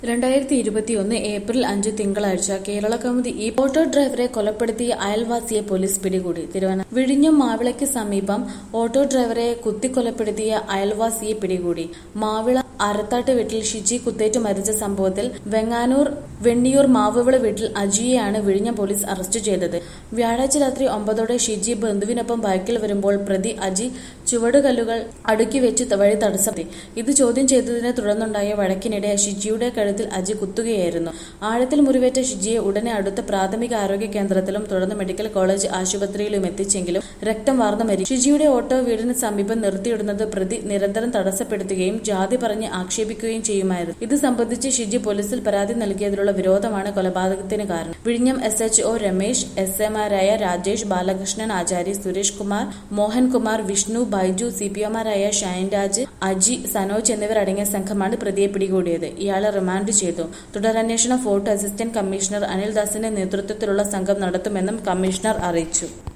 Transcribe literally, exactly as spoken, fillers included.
രണ്ടായിരത്തി ഇരുപത്തിയൊന്ന് ഏപ്രിൽ അഞ്ച് തിങ്കളാഴ്ച കേരളകൗമുദി ഈ ഓട്ടോ ഡ്രൈവറെ കൊലപ്പെടുത്തിയ അയൽവാസിയെ പോലീസ് പിടികൂടി. തിരുവനന്തപുരം വിഴിഞ്ഞം മാവിളയ്ക്ക് സമീപം ഓട്ടോ ഡ്രൈവറെ കുത്തിക്കൊലപ്പെടുത്തിയ അയൽവാസിയെ പിടികൂടി. മാവിള അരത്താട്ട് വീട്ടിൽ ഷിജി കുത്തേറ്റ് മരിച്ച സംഭവത്തിൽ വെങ്ങാനൂർ വെണ്ണിയൂർ മാവുവിള വീട്ടിൽ അജിയെയാണ് വിഴിഞ്ഞം പോലീസ് അറസ്റ്റ് ചെയ്തത്. വ്യാഴാഴ്ച രാത്രി ഒമ്പതോടെ ഷിജി ബന്ധുവിനൊപ്പം ബൈക്കിൽ വരുമ്പോൾ പ്രതി അജി ചുവടുകല്ലുകൾ അടുക്കിവെച്ച് വഴി തടസ്സപ്പെടുത്തി. ഇത് ചോദ്യം ചെയ്തതിനെ തുടർന്നുണ്ടായ വഴക്കിനിടെ ഷിജിയുടെ കഴുത്തിൽ അജി കുത്തുകയായിരുന്നു. ആഴത്തിൽ മുറിവേറ്റ ഷിജിയെ ഉടനെ അടുത്ത പ്രാഥമിക ആരോഗ്യ കേന്ദ്രത്തിലും തുടർന്ന് മെഡിക്കൽ കോളേജ് ആശുപത്രിയിലും എത്തിച്ചെങ്കിലും രക്തം വാർന്നു മരിച്ചു. ഷിജിയുടെ ഓട്ടോ വീടിന് സമീപം നിർത്തിയിടുന്നത് പ്രതി നിരന്തരം തടസ്സപ്പെടുത്തുകയും ജാതി പറഞ്ഞ് ആക്ഷേപിക്കുകയും ചെയ്യുമായിരുന്നു. ഇത് സംബന്ധിച്ച് ഷിജി പോലീസിൽ പരാതി നൽകിയതിലുള്ള വിരോധമാണ് കൊലപാതകത്തിന് കാരണം. വിഴിഞ്ഞം S H O Ramesh, S എമാരായ രാജേഷ്, ബാലകൃഷ്ണൻ ആചാരി, സുരേഷ് കുമാർ, മോഹൻകുമാർ, വിഷ്ണു, ബൈജു, സി പി ഒമാരായ ഷൈൻരാജ്, അജി, സനോജ് എന്നിവരടങ്ങിയ സംഘമാണ് പ്രതിയെ പിടികൂടിയത്. ഇയാളെ റിമാൻഡ് ചെയ്തു. തുടരന്വേഷണം ഫോർട്ട് അസിസ്റ്റന്റ് കമ്മീഷണർ അനിൽദാസിന്റെ നേതൃത്വത്തിലുള്ള സംഘം നടത്തുമെന്നും കമ്മീഷണർ അറിയിച്ചു.